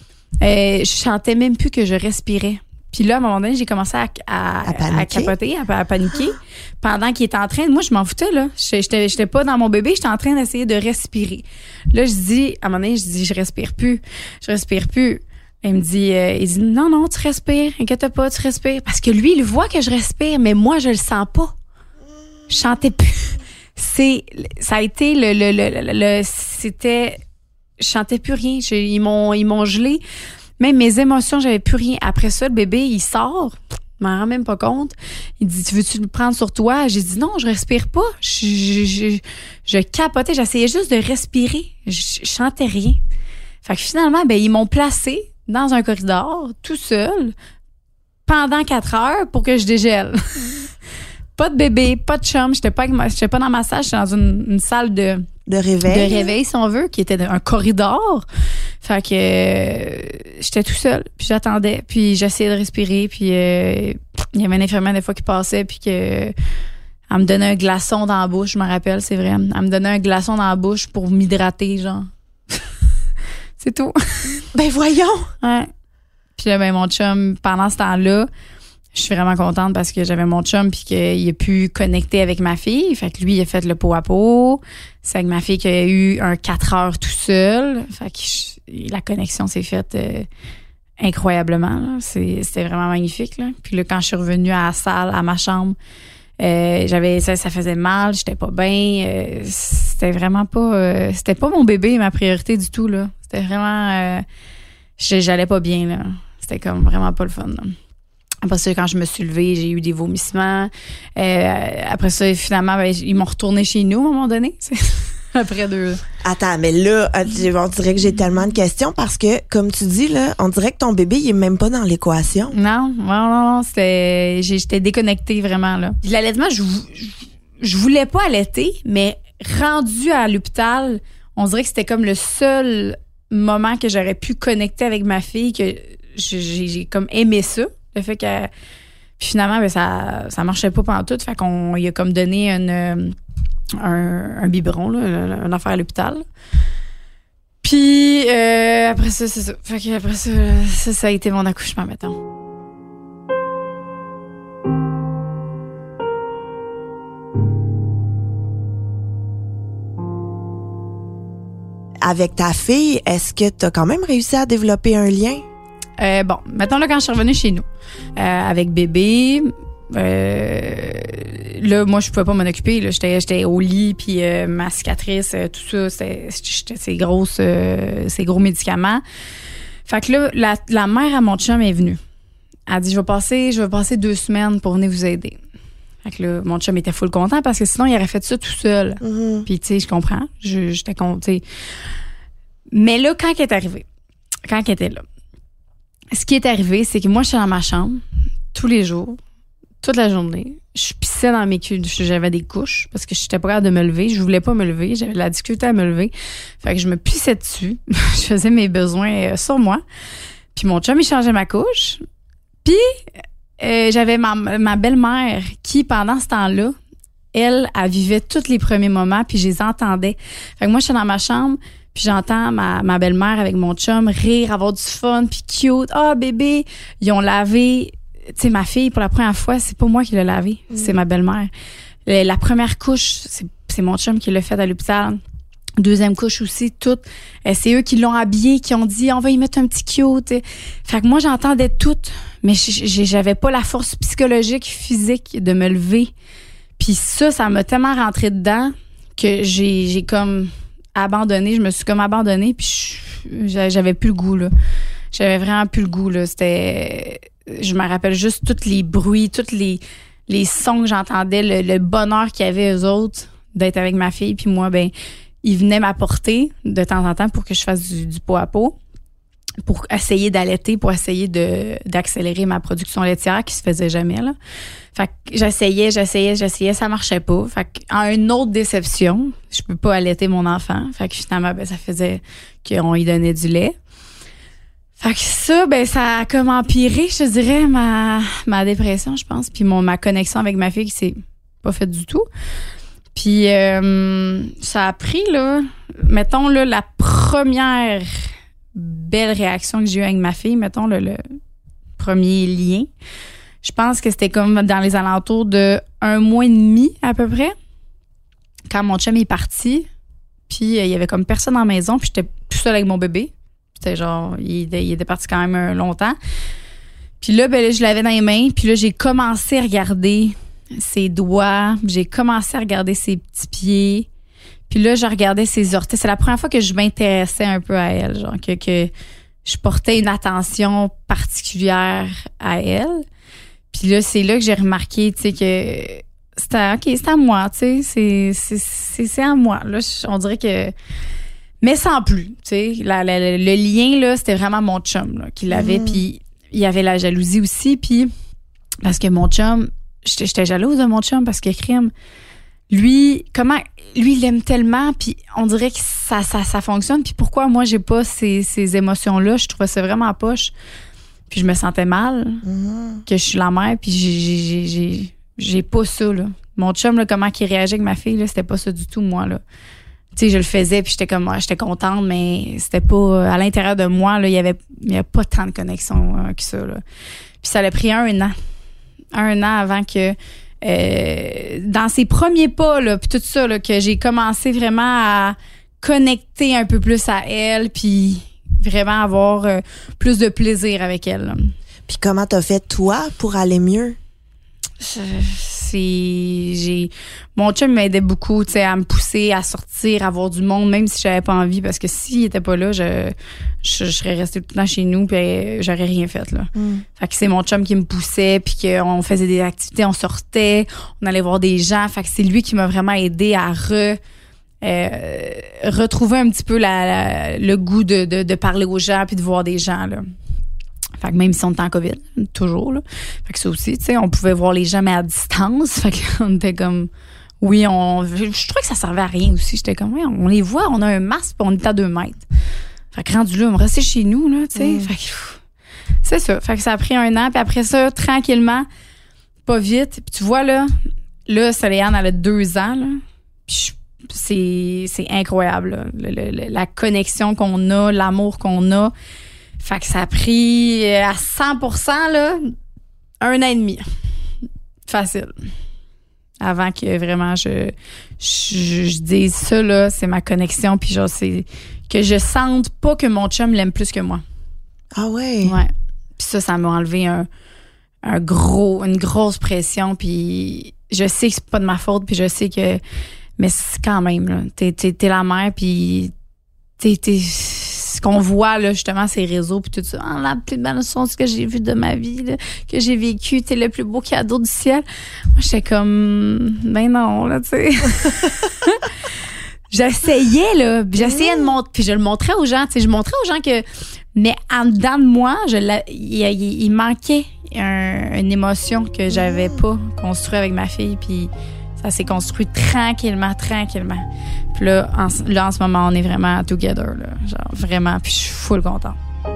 euh, je chantais même plus que je respirais. Puis là, à un moment donné, j'ai commencé à, à, à, à capoter, à, à paniquer. Pendant qu'il était en train, moi, je m'en foutais, là. J'étais, j'étais pas dans mon bébé, j'étais en train d'essayer de respirer. Là, je dis, à un moment donné, je dis, je respire plus. Je respire plus. Il me dit, euh, il dit, non, non, tu respires, inquiète pas, tu respires. Parce que lui, il voit que je respire, mais moi, je le sens pas. Je chantais plus. C'est, ça a été le, le, le, le, le c'était, je chantais plus rien. Je, ils m'ont, ils m'ont gelé. Même mes émotions, j'avais plus rien. Après ça, le bébé, il sort. Je m'en rends même pas compte. Il dit, tu veux-tu le prendre sur toi? J'ai dit, non, je respire pas. Je, je, je, je capotais. J'essayais juste de respirer. Je, je chantais rien. Fait que finalement, ben, ils m'ont placé dans un corridor, tout seul, pendant quatre heures pour que je dégèle. Pas de bébé, pas de chum. J'étais pas, j'étais pas dans ma salle. J'étais dans une, une salle de, de réveil. De réveil, si on veut, qui était un corridor. Fait que euh, j'étais tout seul. Puis j'attendais. Puis j'essayais de respirer. Puis euh, il y avait une infirmière des fois qui passait. Puis que elle me donnait un glaçon dans la bouche. Je me rappelle, c'est vrai. Elle me donnait un glaçon dans la bouche pour m'hydrater, genre. C'est tout. Ben voyons! Ouais. Puis là, ben mon chum, pendant ce temps-là, je suis vraiment contente parce que j'avais mon chum puis qu'il a pu connecter avec ma fille. Fait que lui, il a fait le pot à pot. C'est avec ma fille qu'il a eu un quatre heures tout seul. Fait que je, la connexion s'est faite euh, incroyablement. Là. C'est, c'était vraiment magnifique. Là. Puis là, quand je suis revenue à la salle, à ma chambre, euh, j'avais ça, ça faisait mal, j'étais pas bien. Euh, c'était vraiment pas... Euh, c'était pas mon bébé, ma priorité du tout. Là. C'était vraiment... Euh, j'allais pas bien. Là. C'était comme vraiment pas le fun. Là. Après ça, quand je me suis levée, j'ai eu des vomissements. Euh, après ça, finalement, ben, ils m'ont retourné chez nous à un moment donné. Après deux. Attends, mais là, on dirait que j'ai tellement de questions parce que, comme tu dis, là, on dirait que ton bébé, il est même pas dans l'équation. Non, non, non, non c'était, j'étais déconnectée vraiment, là. L'allaitement, je, je voulais pas allaiter, mais rendu à l'hôpital, on dirait que c'était comme le seul moment que j'aurais pu connecter avec ma fille, que j'ai, j'ai comme aimé ça. Le fait que puis finalement ben ça ça marchait pas pendant tout, fait qu'on il a comme donné une un, un biberon là, une affaire à l'hôpital. Puis euh, après ça c'est ça. Fait que après ça, ça ça a été mon accouchement maintenant. Avec ta fille, est-ce que tu as quand même réussi à développer un lien? Euh, bon, mettons là quand je suis revenue chez nous euh, avec bébé, euh, là moi je pouvais pas m'en occuper. Là, j'étais j'étais au lit puis euh, ma cicatrice, euh, tout ça, c'était, c'était ces grosses, euh, ces gros médicaments. Fait que là la, la mère à mon chum est venue. Elle a dit je vais passer, je vais passer deux semaines pour venir vous aider. Fait que là mon chum était full content parce que sinon il aurait fait ça tout seul. Mm-hmm. Puis tu sais je comprends, je, j'étais contente. Mais là quand elle est arrivée, quand elle était là. Ce qui est arrivé, c'est que moi, je suis dans ma chambre tous les jours, toute la journée. Je pissais dans mes culs. J'avais des couches parce que je n'étais pas capable de me lever. Je voulais pas me lever. J'avais de la difficulté à me lever. Fait que je me pissais dessus. Je faisais mes besoins sur moi. Puis mon chum, il changeait ma couche. Puis euh, j'avais ma, ma belle-mère qui, pendant ce temps-là, elle, elle vivait tous les premiers moments puis je les entendais. Fait que moi, je suis dans ma chambre. Puis j'entends ma, ma belle-mère avec mon chum rire, avoir du fun, puis cute. Ah, bébé, ils ont lavé. Tu sais, ma fille, pour la première fois, c'est pas moi qui l'ai lavé, mmh. c'est ma belle-mère. La, la première couche, c'est, c'est mon chum qui l'a faite à l'hôpital. Deuxième couche aussi, toutes. C'est eux qui l'ont habillée, qui ont dit, on va y mettre un petit cute. Fait que moi, j'entendais tout, mais j'avais pas la force psychologique, physique de me lever. Puis ça, ça m'a tellement rentré dedans que j'ai, j'ai comme... abandonnée, je me suis comme abandonnée puis je, j'avais plus le goût là. J'avais vraiment plus le goût là, c'était je me rappelle juste tous les bruits, tous les les sons que j'entendais, le, le bonheur qu'il y avait eux autres d'être avec ma fille puis moi ben ils venaient m'apporter de temps en temps pour que je fasse du, du pot à pot pour essayer d'allaiter, pour essayer de d'accélérer ma production laitière qui se faisait jamais là. Fait que j'essayais, j'essayais, j'essayais, ça marchait pas. Fait que en une autre déception, je peux pas allaiter mon enfant. Fait que finalement ben ça faisait qu'on lui donnait du lait. Fait que ça ben ça a comme empiré, je te dirais ma ma dépression, je pense, puis mon ma connexion avec ma fille qui s'est pas faite du tout. Puis euh, ça a pris là, mettons là la première belle réaction que j'ai eue avec ma fille, mettons le, le premier lien. Je pense que c'était comme dans les alentours de un mois et demi à peu près, quand mon chum est parti, puis il y avait comme personne en maison, puis j'étais tout seul avec mon bébé. C'était genre, il, il était parti quand même un longtemps. Puis là, ben là, je l'avais dans les mains. Puis là, j'ai commencé à regarder ses doigts. J'ai commencé à regarder ses petits pieds. Puis là, je regardais ses orteils. C'est la première fois que je m'intéressais un peu à elle. Genre, que, que je portais une attention particulière à elle. Puis là, c'est là que j'ai remarqué, tu sais, que c'était, OK, c'est à moi, tu sais. C'est, c'est, c'est, c'est à moi. Là, on dirait que... Mais sans plus, tu sais. La, la, la, le lien, là, c'était vraiment mon chum, là, qui l'avait. Mmh. Puis il y avait la jalousie aussi. Puis parce que mon chum... J'étais, j'étais jalouse de mon chum parce que crime, lui, comment, lui, il aime tellement, puis on dirait que ça, ça, ça fonctionne. Puis pourquoi moi, j'ai pas ces, ces émotions-là? Je trouvais ça vraiment poche. Puis je me sentais mal, mm-hmm. que je suis la mère, puis j'ai, j'ai, j'ai, j'ai pas ça, là. Mon chum, là, comment il réagit avec ma fille, là, c'était pas ça du tout, moi, là. Tu sais, je le faisais, puis j'étais comme, ouais, j'étais contente, mais c'était pas, à l'intérieur de moi, là, il y avait, il y avait pas tant de connexion euh, que ça, là. Puis ça a pris un an. un an avant que euh, dans ses premiers pas là puis tout ça là, que j'ai commencé vraiment à connecter un peu plus à elle puis vraiment avoir euh, plus de plaisir avec elle là. Puis comment t'as fait toi pour aller mieux? C'est j'ai mon chum m'aidait beaucoup, tu sais, à me pousser à sortir, à voir du monde même si j'avais pas envie parce que s'il était pas là, je je, je serais restée tout le temps chez nous puis j'aurais rien fait là. Mm. Fait que c'est mon chum qui me poussait puis qu'on faisait des activités, on sortait, on allait voir des gens, fait que c'est lui qui m'a vraiment aidé à re euh, retrouver un petit peu la, la le goût de, de de parler aux gens puis de voir des gens là. Fait que même si on était en COVID, toujours, là. Fait que ça aussi, tu sais, on pouvait voir les gens, mais à distance. Fait qu'on était comme, oui, on, je, je trouvais que ça servait à rien aussi. J'étais comme, oui, on les voit, on a un masque, puis on est à deux mètres. Fait que rendu là, on restait chez nous, là, tu sais. Mm. Fait que, pff, c'est ça. Fait que ça a pris un an, puis après ça, tranquillement, pas vite. Puis tu vois, là, là, Soleilane, elle a deux ans, là. Puis c'est, c'est incroyable, là. Le, le, le, la connexion qu'on a, l'amour qu'on a. Fait que ça a pris à cent pour cent là, un an et demi. Facile. Avant que vraiment je, je, je dise ça, là, c'est ma connexion. Puis genre, c'est que je sente pas que mon chum l'aime plus que moi. Ah ouais? Ouais. Puis ça, ça m'a enlevé un, un gros, une grosse pression. Puis je sais que c'est pas de ma faute. Puis je sais que... Mais c'est quand même, là. T'es, t'es, t'es la mère, puis t'es... t'es ce qu'on voit là justement ces réseaux puis tout ça, oh, la plus belle chose que j'ai vue de ma vie là, que j'ai vécu, t'es le plus beau cadeau du ciel. Moi j'étais comme ben non là tu sais. J'essayais là, j'essayais de montrer puis je le montrais aux gens, tu sais, je montrais aux gens que mais en dedans de moi, je la, il, il, il manquait un, une émotion que j'avais pas construite avec ma fille puis ça s'est construit tranquillement, tranquillement. Puis là en, là, en ce moment, on est vraiment together, là. Genre, vraiment. Puis je suis full contente.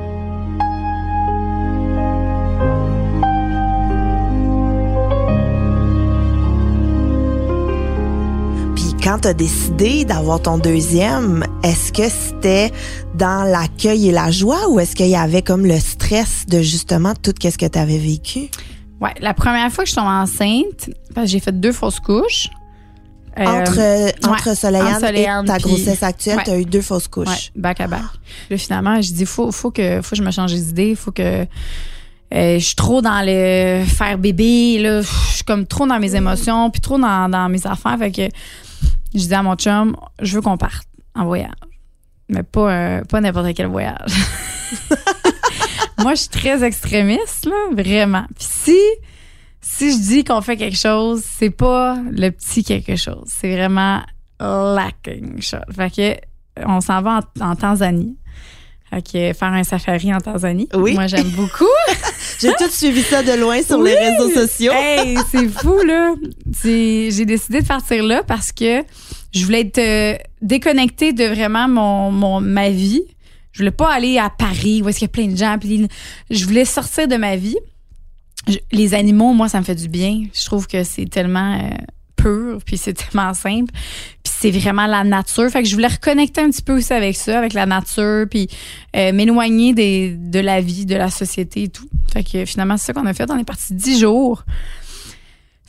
Puis quand t'as décidé d'avoir ton deuxième, est-ce que c'était dans l'accueil et la joie ou est-ce qu'il y avait comme le stress de justement tout ce que t'avais vécu? Ouais, la première fois que je suis tombée enceinte, parce que j'ai fait deux fausses couches. Euh, entre euh, entre ouais, Soleilane, Soleilane et ta puis, grossesse actuelle, ouais. Tu as eu deux fausses couches. Ouais, back à back. Là, finalement, je dis faut faut que faut que je me change les idées, faut que euh, je suis trop dans le faire bébé là, je suis comme trop dans mes émotions, puis trop dans dans mes affaires, fait que je dis à mon chum, je veux qu'on parte en voyage. Mais pas euh, pas n'importe quel voyage. Moi, je suis très extrémiste, là, vraiment. Puis si, si je dis qu'on fait quelque chose, c'est pas le petit quelque chose. C'est vraiment la quelque chose. Fait que, on s'en va en, en Tanzanie. Fait que, faire un safari en Tanzanie. Oui. Moi, j'aime beaucoup. J'ai tout suivi ça de loin sur oui. les réseaux sociaux. Hey, c'est fou, là. C'est, j'ai décidé de partir là parce que je voulais être euh, déconnectée de vraiment mon, mon, ma vie. Je voulais pas aller à Paris où est-ce qu'il y a plein de gens. Puis je voulais sortir de ma vie. Je, les animaux, moi, ça me fait du bien. Je trouve que c'est tellement euh, pur, puis c'est tellement simple. Puis c'est vraiment la nature. Fait que je voulais reconnecter un petit peu aussi avec ça, avec la nature, puis euh, m'éloigner des, de la vie, de la société et tout. Fait que finalement, c'est ça qu'on a fait. On est parti dix jours.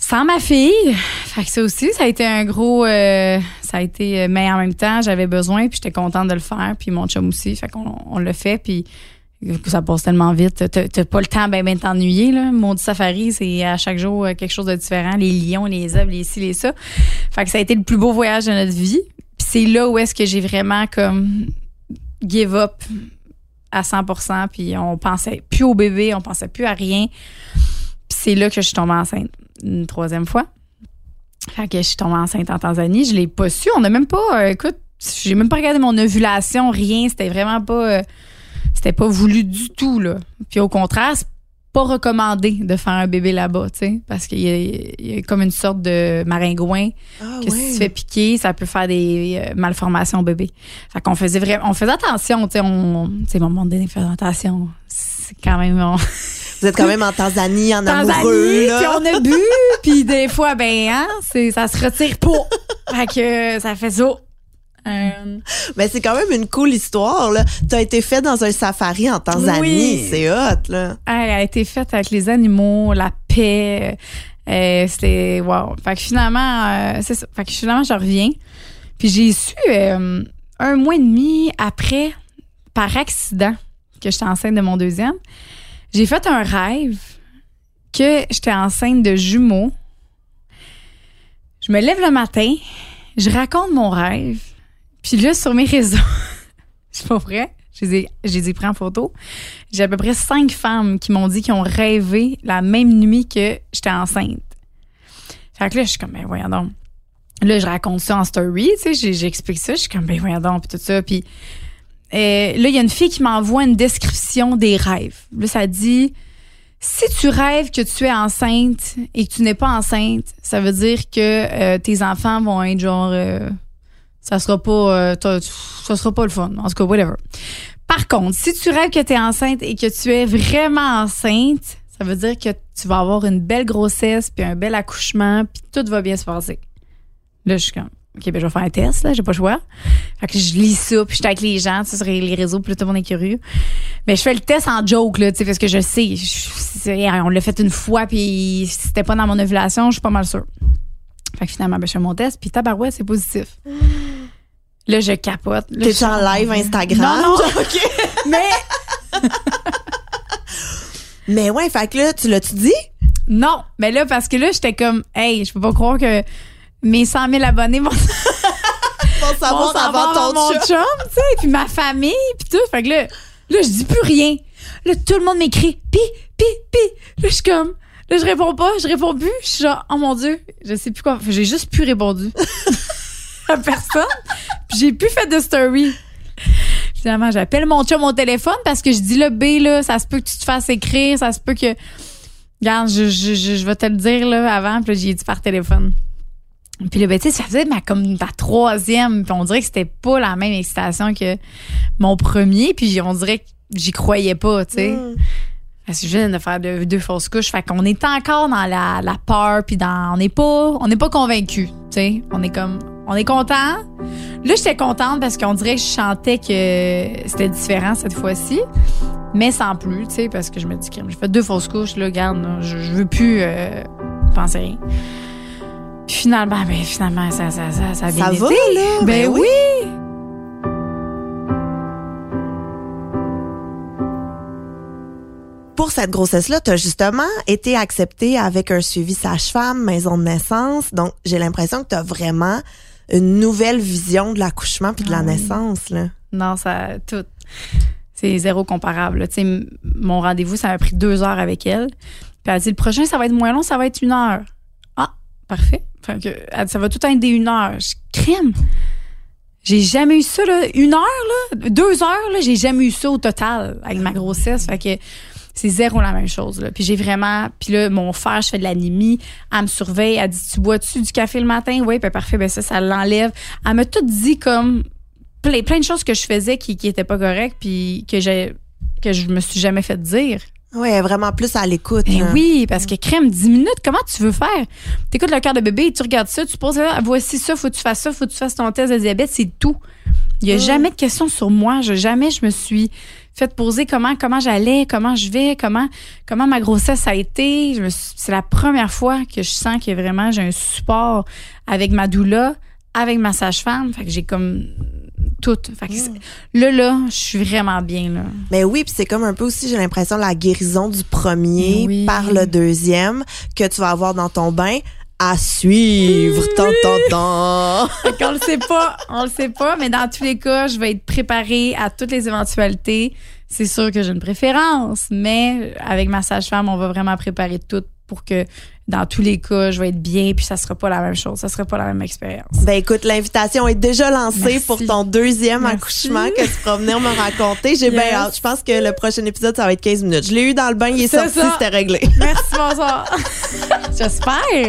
Sans ma fille, fait que ça aussi, ça a été un gros... Euh, ça a été... Mais en même temps, j'avais besoin, puis j'étais contente de le faire, puis mon chum aussi, fait qu'on on l'a fait, puis ça passe tellement vite. T'as, t'as pas le temps ben ben t'ennuyer, là. Maudit safari, c'est à chaque jour quelque chose de différent. Les lions, les zèbres, les ci, les ça. Fait que ça a été le plus beau voyage de notre vie. Puis c'est là où est-ce que j'ai vraiment comme give up à cent pour cent, puis on pensait plus au bébé, on pensait plus à rien. Puis c'est là que je suis tombée enceinte une troisième fois. Fait que je suis tombée enceinte en Tanzanie. Je l'ai pas su. On n'a même pas... Euh, écoute, j'ai même pas regardé mon ovulation, rien. C'était vraiment pas... Euh, c'était pas voulu du tout, là. Puis au contraire, c'est pas recommandé de faire un bébé là-bas, tu sais, parce qu'il y a, il y a comme une sorte de maringouin Ah, que ouais. si tu te fais piquer, ça peut faire des euh, malformations au bébé. Fait qu'on faisait vraiment... On faisait attention, tu sais. On, tu sais, à un moment donné, faire attention. C'est quand même... On, Vous êtes quand même en Tanzanie, en Tanzanie, amoureux, là. puis on a bu, puis des fois, ben, hein, c'est, ça se retire pas. Fait que ça fait ça. Euh, Mais c'est quand même une cool histoire, là. T'as été fait dans un safari en Tanzanie. Oui. C'est hot, là. elle a été faite avec les animaux, la paix. Euh, c'était wow. Fait que finalement, euh, c'est ça. Fait que finalement, je reviens. Puis j'ai su euh, un mois et demi après, par accident, que j'étais enceinte de mon deuxième. J'ai fait un rêve que j'étais enceinte de jumeaux. Je me lève le matin, je raconte mon rêve, puis là, sur mes réseaux, c'est pas vrai, je les ai, je les ai pris en photo. J'ai à peu près cinq femmes qui m'ont dit qu'ils ont rêvé la même nuit que j'étais enceinte. Fait que là, je suis comme, ben voyons donc. Là, je raconte ça en story, tu sais, j'explique ça, je suis comme, ben voyons donc, puis tout ça, puis... Euh, là, il y a une fille qui m'envoie une description des rêves. Là, ça dit, si tu rêves que tu es enceinte et que tu n'es pas enceinte, ça veut dire que euh, tes enfants vont être genre, euh, ça sera pas, euh, ça sera pas le fun. En tout cas, whatever. Par contre, si tu rêves que tu es enceinte et que tu es vraiment enceinte, ça veut dire que tu vas avoir une belle grossesse puis un bel accouchement puis tout va bien se passer. Là, je suis comme, OK, ben je vais faire un test, là, j'ai pas le choix. Fait que je lis ça, puis j'étais avec les gens, tu sais, sur les réseaux, puis là, tout le monde est curieux. Mais je fais le test en joke, là, tu sais, parce que je sais, je, on l'a fait une fois, puis si c'était pas dans mon ovulation, je suis pas mal sûre. Fait que finalement, ben je fais mon test, puis tabarouette, c'est positif. Là, je capote. Là, T'es en live Instagram? Non, non. OK. Mais... Mais ouais, fait que là, tu l'as-tu dit? Non, mais là, parce que là, j'étais comme, hey, je peux pas croire que mes cent mille abonnés vont... Pour savoir Bon, avant ton mon chum. chum, tu sais, puis ma famille, puis tout. Fait que là, là, je dis plus rien. Là, tout le monde m'écrit, pi, pi, pi. Là, je suis comme, là, je réponds pas, je réponds plus. Je suis genre, oh mon Dieu, je sais plus quoi. J'ai juste plus répondu à personne. Puis j'ai plus fait de story. Finalement, j'appelle mon chum au téléphone parce que je dis, là, B, là, ça se peut que tu te fasses écrire, ça se peut que, regarde, je, je, je, je vais te le dire, là, avant. Puis là, j'ai dit par téléphone. Puis là, ben, tu sais, ça faisait ma, comme la troisième. Puis on dirait que c'était pas la même excitation que mon premier. Puis on dirait que j'y croyais pas, tu sais. Mm. Parce que je viens de faire deux, deux fausses couches. Fait qu'on est encore dans la, la peur. Puis dans, on n'est pas, on n'est pas convaincus, tu sais. On est comme, on est content. Là, j'étais contente parce qu'on dirait que je chantais que c'était différent cette fois-ci. Mais sans plus, tu sais, parce que je me dis que j'ai fait deux fausses couches, là, regarde, là, je, je veux plus euh, penser rien. Puis finalement, ben finalement, ça, ça, ça, ça a bien ça été. va, là? Ben, ben oui! oui. Pour cette grossesse-là, tu as justement été acceptée avec un suivi sage-femme, maison de naissance. Donc, j'ai l'impression que tu as vraiment une nouvelle vision de l'accouchement puis de la ah, naissance, là. Non, ça, tout. C'est zéro comparable. Tu sais, mon rendez-vous, ça m'a pris deux heures avec elle. Puis elle a dit, le prochain, ça va être moins long, ça va être une heure. Ah, parfait. Fait que, ça va tout être des une heure. Je crème. J'ai jamais eu ça, là. Une heure, là. Deux heures, là. J'ai jamais eu ça au total avec ma grossesse. Fait que c'est zéro la même chose, là. Puis j'ai vraiment... Puis là, mon frère, je fais de l'anémie. Elle me surveille. Elle dit, tu bois-tu du café le matin? Oui, ben parfait. Ben ça, ça l'enlève. Elle m'a tout dit comme plein, plein de choses que je faisais qui, qui étaient pas correctes puis que j'ai, que je me suis jamais fait dire. Oui, elle est vraiment plus à l'écoute. Ben hein. oui, parce que crème, dix minutes, comment tu veux faire? T'écoutes le cœur de bébé, tu regardes ça, tu poses là, voici ça, faut que tu fasses ça, faut que tu fasses ton test de diabète, c'est tout. Il y a mmh. jamais de questions sur moi. Je, jamais je me suis fait poser comment comment j'allais, comment je vais, comment comment ma grossesse a été. Je me suis, c'est la première fois que je sens que vraiment j'ai un support avec ma doula, avec ma sage-femme. Fait que j'ai comme tout. Fait que mmh. là, là, je suis vraiment bien, là. Mais oui, puis c'est comme un peu aussi, j'ai l'impression, la guérison du premier oui. par le deuxième que tu vas avoir dans ton bain. À suivre, oui. tant, tant, tant. Fait qu'on le sait pas, on le sait pas, mais dans tous les cas, je vais être préparée à toutes les éventualités. C'est sûr que j'ai une préférence, mais avec ma sage-femme, on va vraiment préparer tout pour que dans tous les cas, je vais être bien, puis ça sera pas la même chose, ça sera pas la même expérience. Ben écoute, l'invitation est déjà lancée Merci. Pour ton deuxième Merci. Accouchement que tu pourras venir me raconter. J'ai yes. bien hâte. Je pense que le prochain épisode, ça va être quinze minutes. Je l'ai eu dans le bain, il est C'est sorti, ça. C'était réglé. Merci, bonsoir. J'espère.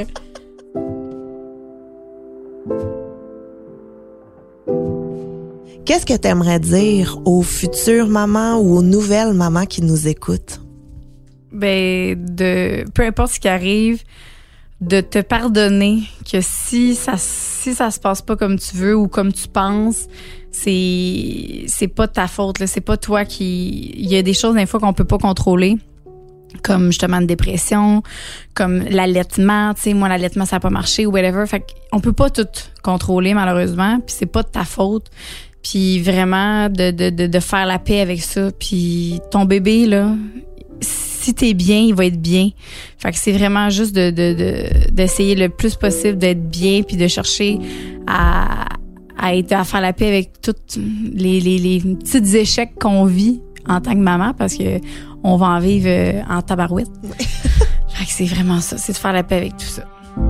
Qu'est-ce que tu aimerais dire aux futures mamans ou aux nouvelles mamans qui nous écoutent? Ben, de peu importe ce qui arrive, de te pardonner que si ça si ça se passe pas comme tu veux ou comme tu penses, c'est c'est pas ta faute là, c'est pas toi qui il y a des choses des fois qu'on peut pas contrôler. Comme justement une dépression, comme l'allaitement, tu sais, moi l'allaitement ça a pas marché ou whatever, fait qu'on peut pas tout contrôler malheureusement, puis c'est pas de ta faute, puis vraiment de de de, de faire la paix avec ça, puis ton bébé là, si t'es bien, il va être bien, fait que c'est vraiment juste de de de d'essayer le plus possible d'être bien, puis de chercher à à être à faire la paix avec toutes les les les petits échecs qu'on vit en tant que maman, parce que on va en vivre euh, en tabarouette. Ouais. Fait que c'est vraiment ça, c'est de faire la paix avec tout ça.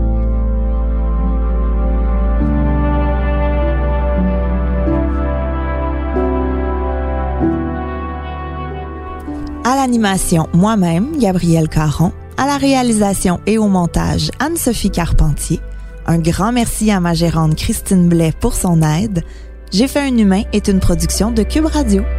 À l'animation, moi-même, Gabrielle Caron. À la réalisation et au montage, Anne-Sophie Carpentier. Un grand merci à ma gérante Christine Blais pour son aide. J'ai fait un humain est une production de Cube Radio.